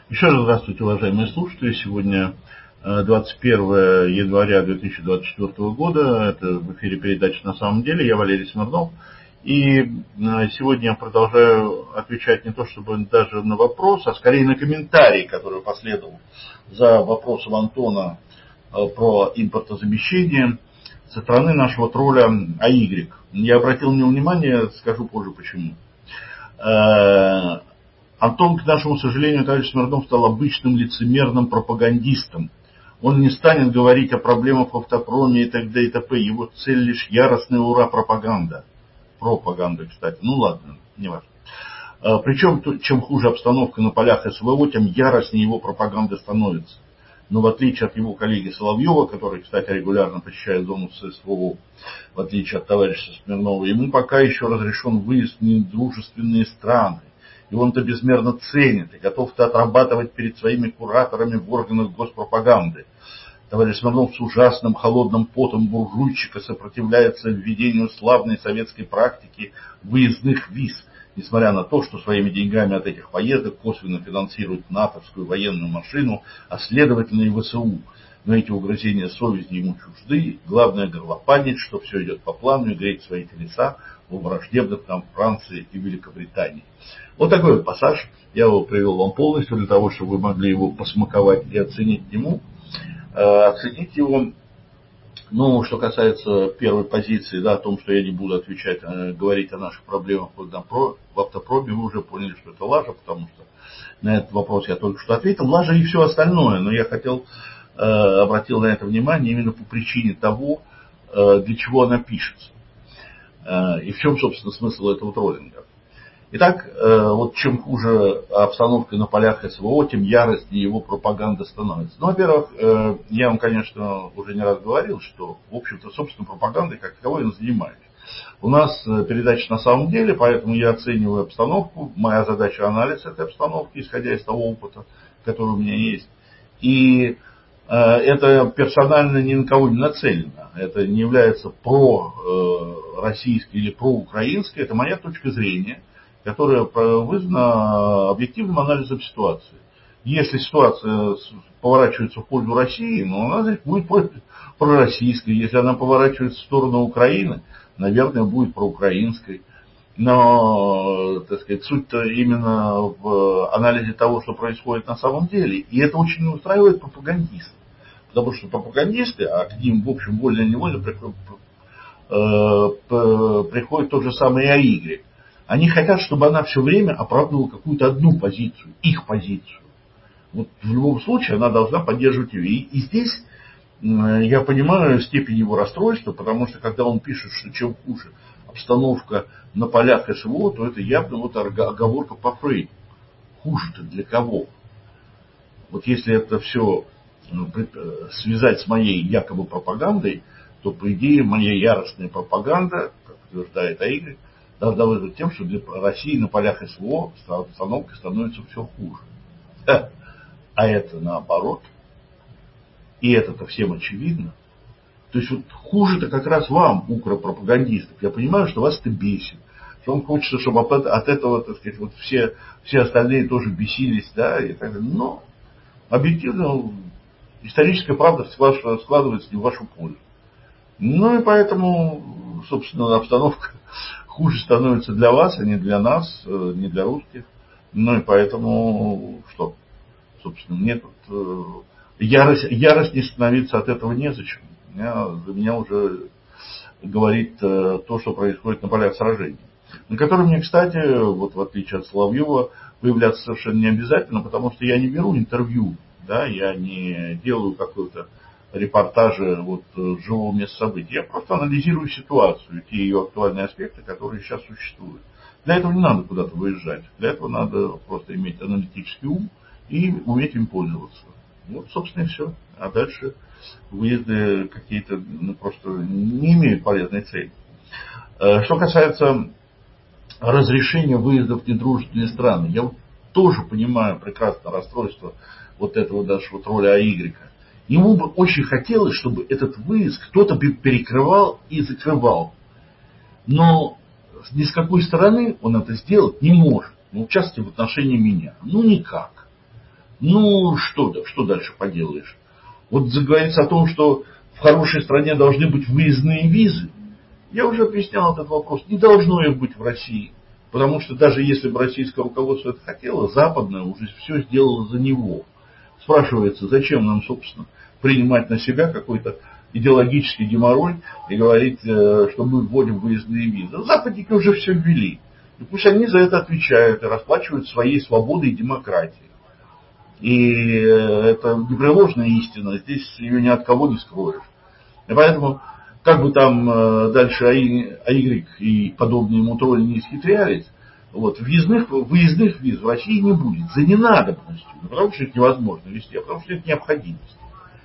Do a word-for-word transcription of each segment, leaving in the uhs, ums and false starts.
Еще раз здравствуйте, уважаемые слушатели. Сегодня двадцать первое января две тысячи двадцать четвёртого года. Это в эфире передача «На самом деле». Я Валерий Смирнов. И сегодня я продолжаю отвечать не то чтобы даже на вопрос, а скорее на комментарий, который последовал за вопросом Антона про импортозамещение со стороны нашего тролля АY. Я обратил на него внимание, скажу позже почему. Антон, к нашему сожалению, товарищ Смирнов стал обычным лицемерным пропагандистом. Он не станет говорить о проблемах в автопроме и т.д. и т.п. Его цель лишь яростная ура-пропаганда. Пропаганда, кстати. Ну ладно, не важно. Причем, чем хуже обстановка на полях СВО, тем яростнее его пропаганда становится. Но в отличие от его коллеги Соловьева, который, кстати, регулярно посещает зону СВО, в отличие от товарища Смирнова, ему пока еще разрешен выезд в недружественные страны. И он-то безмерно ценит и готов-то отрабатывать перед своими кураторами в органах госпропаганды. Товарищ Смирнов с ужасным холодным потом буржуйчика сопротивляется введению славной советской практики выездных виз, несмотря на то, что своими деньгами от этих поездок косвенно финансирует натовскую военную машину, а следовательно и ВСУ. Но эти угрызения совести ему чужды. Главное горлопанить, что все идет по плану и греть свои телеса во враждебных нам Франции и Великобритании. Вот такой вот пассаж. Я его привел вам полностью для того, чтобы вы могли его посмаковать и оценить ему. Э, оценить его, ну, что касается первой позиции, да, о том, что я не буду отвечать, э, говорить о наших проблемах в автопроме, вы уже поняли, что это лажа, потому что на этот вопрос я только что ответил. Лажа и все остальное, но я хотел, э, обратил на это внимание именно по причине того, э, для чего она пишется. Э, и в чем, собственно, смысл этого троллинга. Итак, вот чем хуже обстановка на полях СВО, тем яростнее его пропаганда становится. Ну, во-первых, я вам, конечно, уже не раз говорил, что, в общем-то, собственно, пропагандой как таковой я занимаюсь. У нас передача «На самом деле», поэтому я оцениваю обстановку. Моя задача — анализ этой обстановки, исходя из того опыта, который у меня есть. И это персонально ни на кого не нацелено. Это не является пророссийской или проукраинской. Это моя точка зрения, которая вызвана объективным анализом ситуации. Если ситуация поворачивается в пользу России, ну, она будет пророссийской. Если она поворачивается в сторону Украины, наверное, будет проукраинской. Но, так сказать, суть-то именно в анализе того, что происходит на самом деле. И это очень не устраивает пропагандистов. Потому что пропагандисты, а к ним, в общем, вольно-невольно приходит тот же самый АY. Они хотят, чтобы она все время оправдывала какую-то одну позицию, их позицию. Вот в любом случае она должна поддерживать ее. И, и здесь э, я понимаю степень его расстройства, потому что когда он пишет, что чем хуже обстановка на полях СВО, то это явно вот оговорка по Фрейду. Хуже-то для кого? Вот если это все э, связать с моей якобы пропагандой, то, по идее, моя яростная пропаганда, как утверждает АY, должна вызвать тем, что для России на полях СВО обстановка становится все хуже. А это наоборот. И это-то всем очевидно. То есть вот хуже-то как раз вам, укропропагандистов. Я понимаю, что вас это бесит. Что вам хочется, чтобы от этого, так сказать, вот все, все остальные тоже бесились, да, и так далее. Но объективно историческая правда складывается не в вашу пользу. Ну и поэтому, собственно, обстановка хуже становится для вас, а не для нас, не для русских. Ну и поэтому что? Собственно, мне тут ярость, ярость не становиться от этого незачем. Меня, за меня уже говорит то, что происходит на полях сражений. На которых мне, кстати, вот в отличие от Соловьева, появляться совершенно не обязательно, потому что я не беру интервью, да, я не делаю какой-то репортажи вот, живого места событий. Я просто анализирую ситуацию, те ее актуальные аспекты, которые сейчас существуют. Для этого не надо куда-то выезжать. Для этого надо просто иметь аналитический ум и уметь им пользоваться. Вот, собственно, и все. А дальше выезды какие-то ну, просто не имеют полезной цели. Что касается разрешения выездов в недружественные страны, я вот тоже понимаю прекрасно расстройство вот этого нашего тролля АY. Ему бы очень хотелось, чтобы этот выезд кто-то перекрывал и закрывал. Но ни с какой стороны он это сделать не может. Ну, в частности, в отношении меня. Ну, никак. Ну, что, что дальше поделаешь? Вот заговорится о том, что в хорошей стране должны быть выездные визы. Я уже объяснял этот вопрос. Не должно их быть в России. Потому что даже если бы российское руководство это хотело, западное уже все сделало за него. Спрашивается, зачем нам, собственно, принимать на себя какой-то идеологический геморрой и говорить, что мы вводим выездные визы. Западники уже все ввели. И пусть они за это отвечают и расплачивают своей свободой и демократией. И это непреложная истина, здесь ее ни от кого не скроешь. И поэтому, как бы там дальше АY и подобные ему тролли не исхитрялись, вот, въездных, выездных виз в России не будет за ненадобностью. Не потому что их невозможно вести, а потому что это необходимость.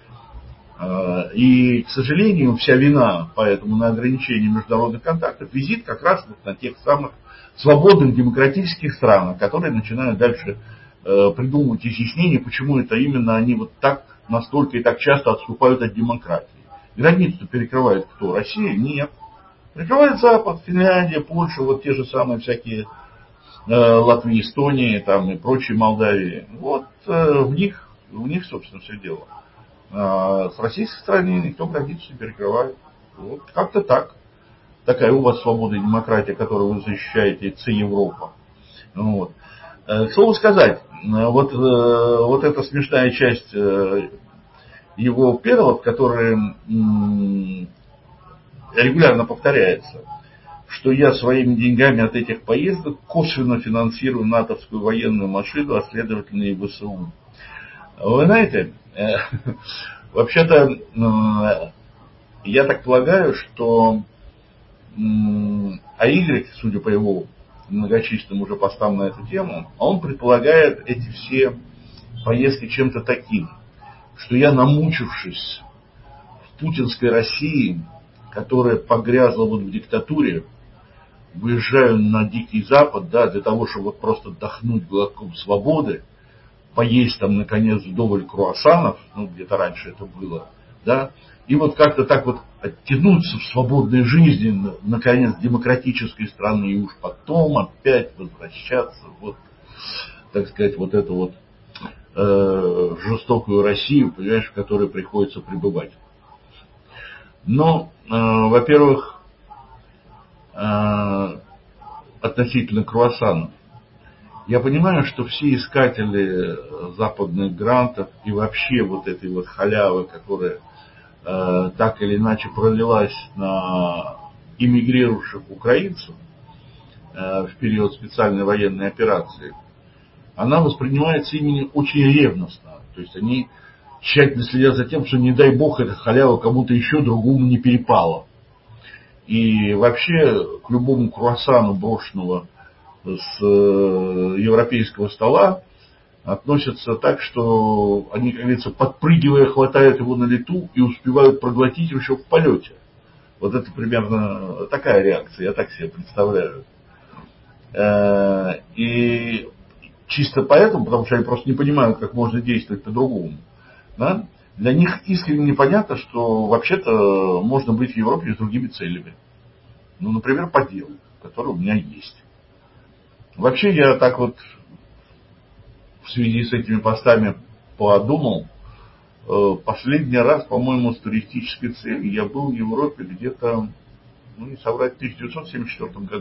И, к сожалению, вся вина поэтому на ограничении международных контактов визит как раз вот на тех самых свободных демократических странах, которые начинают дальше э, придумывать изъяснения, почему это именно они вот так настолько и так часто отступают от демократии. Границу перекрывает кто? Россия? Нет. Прикрывает Запад, Финляндия, Польша, вот те же самые всякие э, Латвия, Эстония там, и прочие Молдавии. Вот э, в них, в них, собственно, все дело. А с российской стороны никто границу не перекрывает. Вот как-то так. Такая у вас свобода и демократия, которую вы защищаете, это Европа. Вот. К слову сказать, вот, вот эта смешная часть его перлов, которая регулярно повторяется, что я своими деньгами от этих поездок косвенно финансирую натовскую военную машину, а следовательно и ВСУ. Вы знаете, вообще-то я так полагаю, что АY, судя по его многочисленным уже постам на эту тему, он предполагает эти все поездки чем-то таким, что я, намучившись в путинской России, которая погрязла вот в диктатуре, выезжаю на Дикий Запад, да, для того, чтобы вот просто отдохнуть глотком свободы, поесть там, наконец, вдоволь круассанов, ну, где-то раньше это было, да, и вот как-то так вот оттянуться в свободной жизни, наконец, демократической страны, и уж потом опять возвращаться, вот, так сказать, вот эту вот э, жестокую Россию, понимаешь, в которой приходится пребывать. Но, э, во-первых, э, относительно круассанов, я понимаю, что все искатели западных грантов и вообще вот этой вот халявы, которая э, так или иначе пролилась на эмигрирующих украинцев э, в период специальной военной операции, она воспринимается ими очень ревностно. То есть они тщательно следят за тем, что, не дай бог, эта халява кому-то еще другому не перепала. И вообще к любому круассану, брошенного с европейского стола, относятся так, что они, как говорится, подпрыгивая, хватают его на лету и успевают проглотить еще в полете. Вот это примерно такая реакция, я так себе представляю. И чисто поэтому, потому что они просто не понимают, как можно действовать по-другому, да, для них искренне непонятно, что вообще-то можно быть в Европе с другими целями. Ну, например, по делу, которое у меня есть. Вообще, я так вот в связи с этими постами подумал, последний раз, по-моему, с туристической целью я был в Европе где-то, ну не соврать, в тысяча девятьсот семьдесят четвёртом году.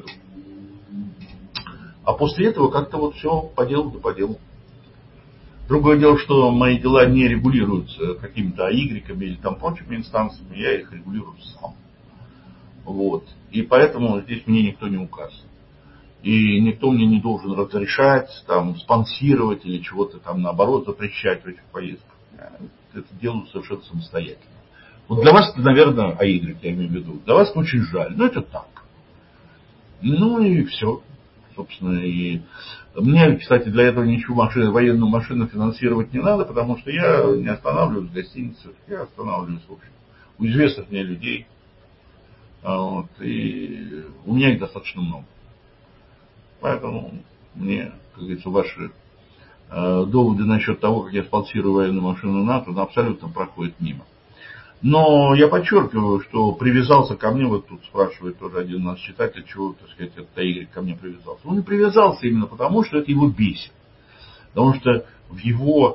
А после этого как-то вот все по делу да по делу. Другое дело, что мои дела не регулируются какими-то АY или там прочими инстанциями, я их регулирую сам. Вот. И поэтому здесь мне никто не указ. И никто мне не должен разрешать, там, спонсировать или чего-то там, наоборот, запрещать в этих поездках. Я это делаю совершенно самостоятельно. Вот для вас, наверное, АY, я имею в виду, для вас очень жаль, но это так. Ну и все. Собственно, и мне, кстати, для этого ничего машину, военную машину финансировать не надо, потому что я не останавливаюсь в гостиницах, я останавливаюсь, в общем, у известных мне людей. Вот, и у меня их достаточно много. Поэтому мне, как говорится, ваши э, доводы насчет того, как я спонсирую военную машину НАТО, абсолютно проходят мимо. Но я подчеркиваю, что привязался ко мне, вот тут спрашивает тоже один наш читатель, чего, так сказать, этот АY ко мне привязался. Он не привязался именно потому, что это его бесит. Потому что в его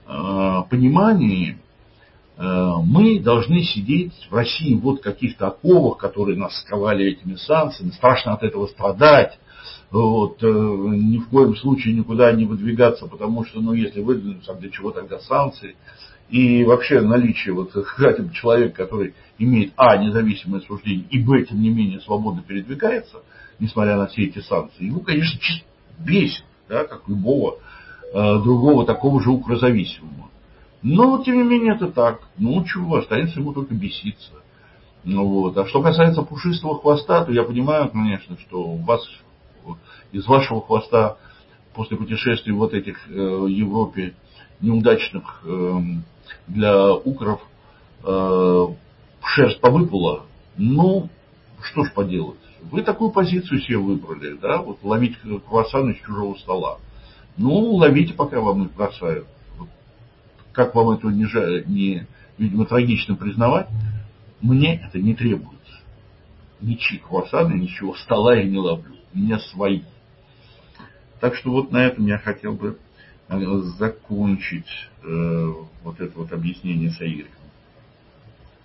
понимании мы должны сидеть в России вот в каких-то оковах, которые нас сковали этими санкциями, страшно от этого страдать, вот, ни в коем случае никуда не выдвигаться, потому что, ну, если выдвинуться, для чего тогда санкции? И вообще наличие вот хотя бы человека, который имеет, а, независимое суждение, и, б, тем не менее, свободно передвигается, несмотря на все эти санкции, его, конечно, чисто бесит, да, как любого э, другого такого же укрозависимого. Но, тем не менее, это так. Ну, чего, останется ему только беситься. Ну, вот. А что касается пушистого хвоста, то я понимаю, конечно, что у вас, из вашего хвоста после путешествий вот этих э, в Европе неудачных э, для укров э, шерсть повыпала. Ну, что ж поделать. Вы такую позицию себе выбрали, да, вот ловить круассаны с чужого стола. Ну, ловите, пока вам их бросают. Как вам это не, не, видимо, трагично признавать, мне это не требуется. Ничьи круассаны, ничего стола я не ловлю. У меня свои. Так что вот на этом я хотел бы закончить э, вот это вот объяснение с Игорем.